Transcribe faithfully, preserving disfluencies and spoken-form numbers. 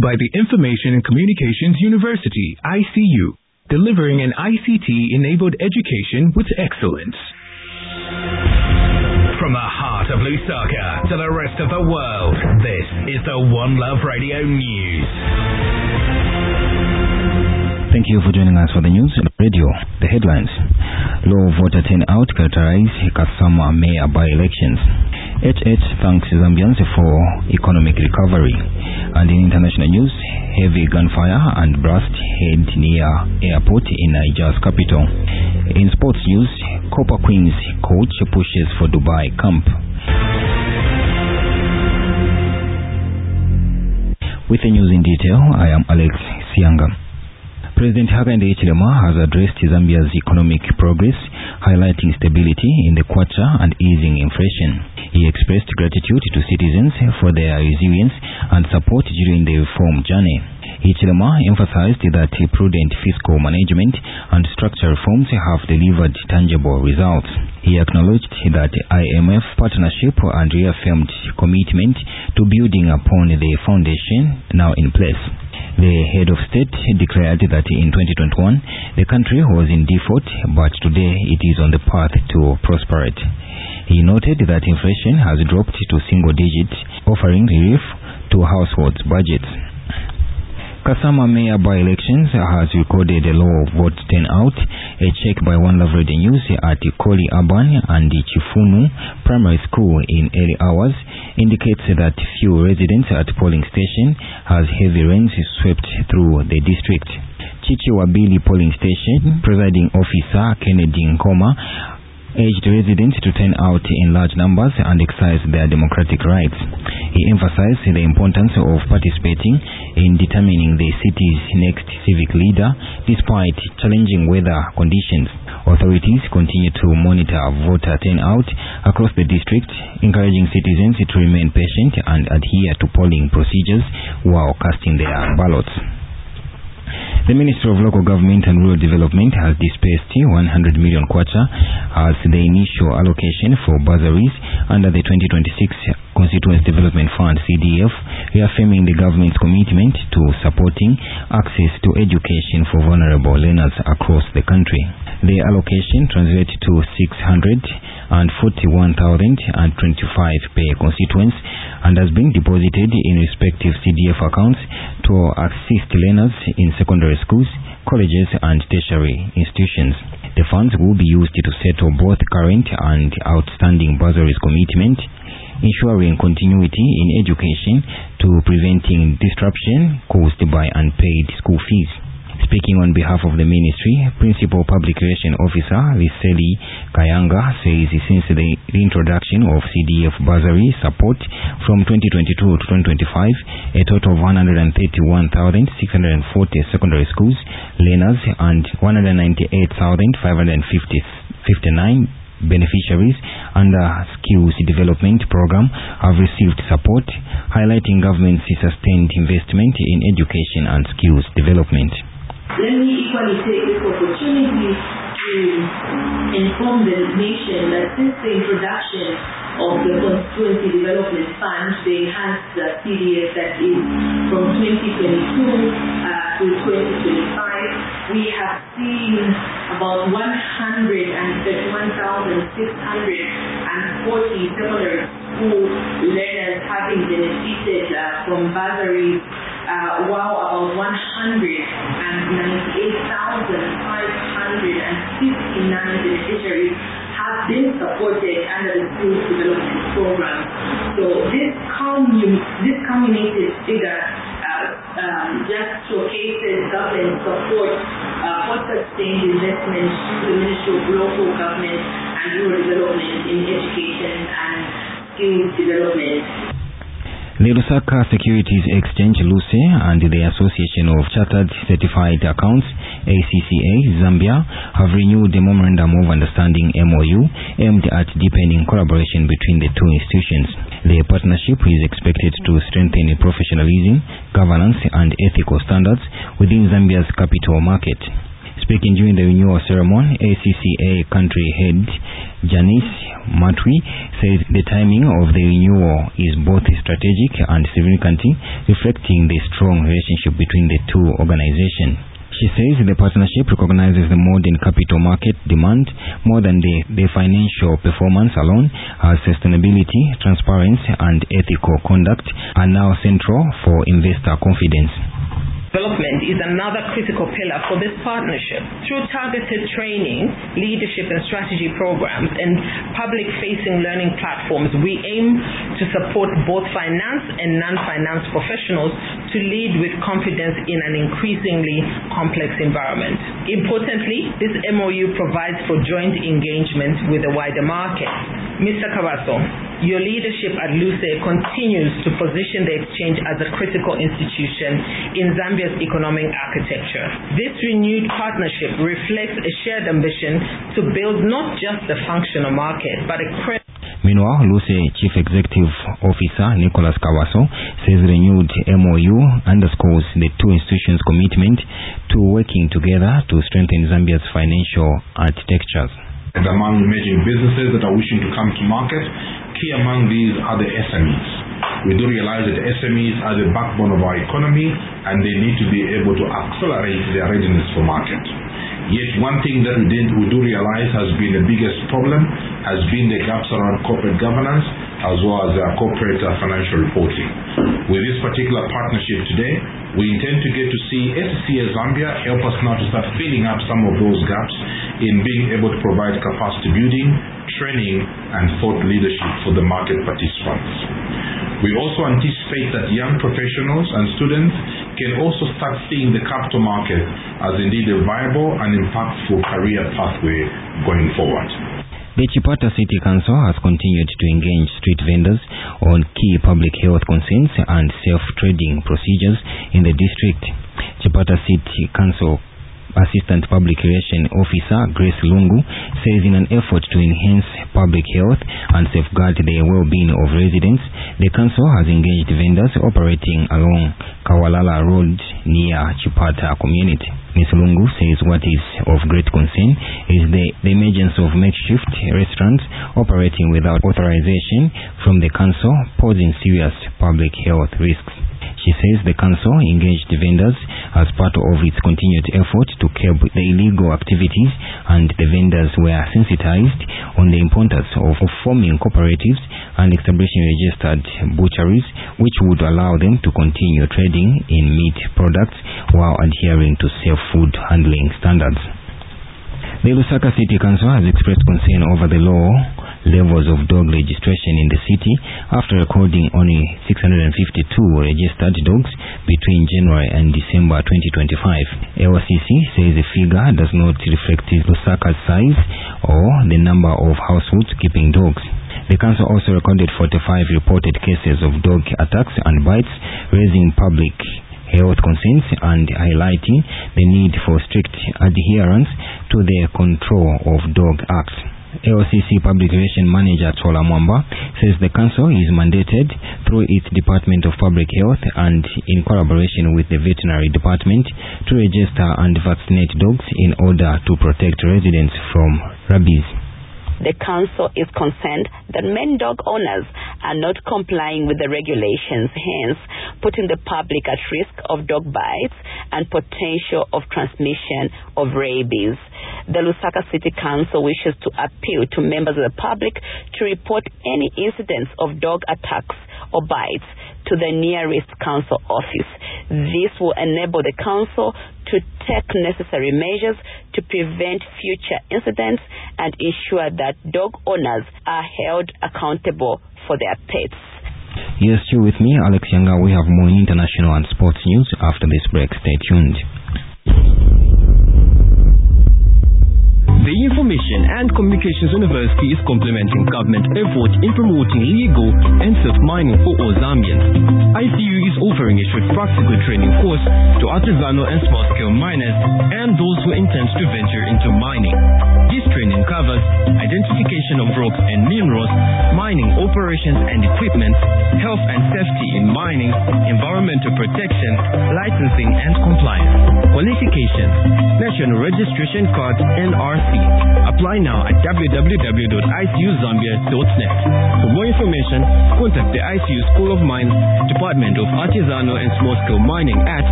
by the Information and Communications University, I C U, delivering an I C T-enabled education with excellence. From the heart of Lusaka to the rest of the world, this is the One Love Radio News. Thank you for joining us for the news radio. The headlines: low voter turnout characterize Kasama mayor by-elections. H H thanks Zambians for economic recovery. And in international news, heavy gunfire and blast heard near airport in Niger's capital. In sports news, Copper Queens coach pushes for Dubai camp. With the news in detail, I am Alex Sianga. President Hakainde Hichilema has addressed Zambia's economic progress, highlighting stability in the quarter and easing inflation. He expressed gratitude to citizens for their resilience and support during the reform journey. Hichilema emphasized that prudent fiscal management and structural reforms have delivered tangible results. He acknowledged that I M F partnership and reaffirmed commitment to building upon the foundation now in place. The head of state declared that in twenty twenty-one, the country was in default, but today it is on the path to prosperity. He noted that inflation has dropped to single digits, offering relief to households' budgets. Kasama mayor by-elections has recorded a low vote turnout. A check by One Love Radio News at Koli Urban and Chifunu Primary School in early hours indicates that few residents at polling station has heavy rains swept through the district. Chichiwabili polling station presiding officer Kennedy Nkoma urged residents to turn out in large numbers and exercise their democratic rights. He emphasized the importance of participating in determining the city's next civic leader despite challenging weather conditions. Authorities continue to monitor voter turnout across the district, encouraging citizens to remain patient and adhere to polling procedures while casting their ballots. The Ministry of Local Government and Rural Development has dispersed one hundred million kwacha as the initial allocation for bursaries under the twenty twenty-six Constituency Development Fund C D F, reaffirming the government's commitment to supporting access to education for vulnerable learners across the country. The allocation translates to six hundred forty-one thousand twenty-five per constituency and has been deposited in respective C D F accounts to assist learners in secondary schools, colleges and tertiary institutions. The funds will be used to settle both current and outstanding bursaries commitment, ensuring continuity in education to preventing disruption caused by unpaid school fees. Speaking on behalf of the ministry, Principal Public Relations Officer Liseli Kayanga says since the introduction of C D F bursary support from twenty twenty-two to twenty twenty-five, a total of one hundred thirty-one thousand six hundred forty secondary schools learners and one hundred ninety-eight thousand five hundred fifty-nine beneficiaries under Skills Development Program have received support, highlighting government's sustained investment in education and skills development. Let me equally take this opportunity to inform the nation that since the introduction of the Constituency Development Fund, the enhanced C D F that is from twenty twenty-two uh, to twenty twenty-five, we have seen about one hundred thirty-one thousand six hundred forty secondary school learners having benefited uh, from bursaries, uh, while about one hundred ninety-eight thousand five hundred fifty-nine beneficiaries have been supported under the Schools Development Program. So this, culmin- this culminated figure uh, um, just showcases government support uh, for sustained investment through the Ministry of Local Government and Rural Development in education and skills development. The Lusaka Securities Exchange L U C E and the Association of Chartered Certified Accounts A C C A Zambia have renewed the Memorandum of Understanding M O U aimed at deepening collaboration between the two institutions. The partnership is expected to strengthen professionalism, governance and ethical standards within Zambia's capital market. Speaking during the renewal ceremony, A C C A country head Janice Matwi says the timing of the renewal is both strategic and significant, reflecting the strong relationship between the two organizations. She says the partnership recognizes the modern capital market demand more than the, the financial performance alone, as sustainability, transparency, and ethical conduct are now central for investor confidence. Development is another critical pillar for this partnership. Through targeted training, leadership and strategy programs, and public-facing learning platforms, we aim to support both finance and non-finance professionals to lead with confidence in an increasingly complex environment. Importantly, this M O U provides for joint engagement with the wider market. Mister Kabaso, your leadership at LUSE continues to position the exchange as a critical institution in Zambia's economic architecture. This renewed partnership reflects a shared ambition to build not just a functional market, but a credible. Meanwhile, LUSE Chief Executive Officer Nicholas Kawaso says renewed M O U underscores the two institutions' commitment to working together to strengthen Zambia's financial architectures. And among emerging businesses that are wishing to come to market, key among these are the S M Es. We do realize that S M Es are the backbone of our economy and they need to be able to accelerate their readiness for market. Yet one thing that we, did, we do realize has been the biggest problem has been the gaps around corporate governance as well as uh, corporate uh, financial reporting. With this particular partnership today, we intend to get to see S C A Zambia help us now to start filling up some of those gaps in being able to provide capacity building, training, and thought leadership for the market participants. We also anticipate that young professionals and students can also start seeing the capital market as indeed a viable and impactful career pathway going forward. The Chipata City Council has continued to engage street vendors on key public health concerns and self-trading procedures in the district. Chipata City Council Assistant Public Relations Officer Grace Lungu says in an effort to enhance public health and safeguard the well-being of residents, the council has engaged vendors operating along Kawalala Road near Chipata community. Miz Lungu says what is of great concern is the, the emergence of makeshift restaurants operating without authorization from the council, posing serious public health risks. She says the council engaged vendors as part of its continued effort to curb the illegal activities, and the vendors were sensitized on the importance of, of forming cooperatives and establishing registered butcheries, which would allow them to continue trading in meat products while adhering to safe food handling standards. The Lusaka City Council has expressed concern over the low levels of dog registration in the city after recording only six hundred fifty-two registered dogs between January and December twenty twenty-five. L C C says the figure does not reflect Lusaka's size or the number of households keeping dogs. The council also recorded forty-five reported cases of dog attacks and bites, raising public health concerns and highlighting the need for strict adherence to the Control of Dog Act. L C C Public Relations Manager Tola Mwamba says the council is mandated through its Department of Public Health and in collaboration with the Veterinary Department to register and vaccinate dogs in order to protect residents from rabies. The council is concerned that many dog owners are not complying with the regulations, hence putting the public at risk of dog bites and potential of transmission of rabies. The Lusaka City Council wishes to appeal to members of the public to report any incidents of dog attacks or bites to the nearest council office. This will enable the council to take necessary measures to prevent future incidents and ensure that dog owners are held accountable for their pets. Yes, you with me, Alex Yanga. We have more international and sports news after this break. Stay tuned. The Information and Communications University is complementing government effort in promoting legal and safe mining for all Zambians. I C U is offering a short practical training course to artisanal and small-scale miners and those who intend to venture into mining. This training covers identification of rocks and minerals, mining operations and equipment, health and safety in mining, environmental protection, licensing and compliance. Qualifications: National Registration Card N R C. Apply now at w w w dot i c u zambia dot net. For more information, contact the I C U School of Mines, Department of Artisanal and Small-Scale Mining at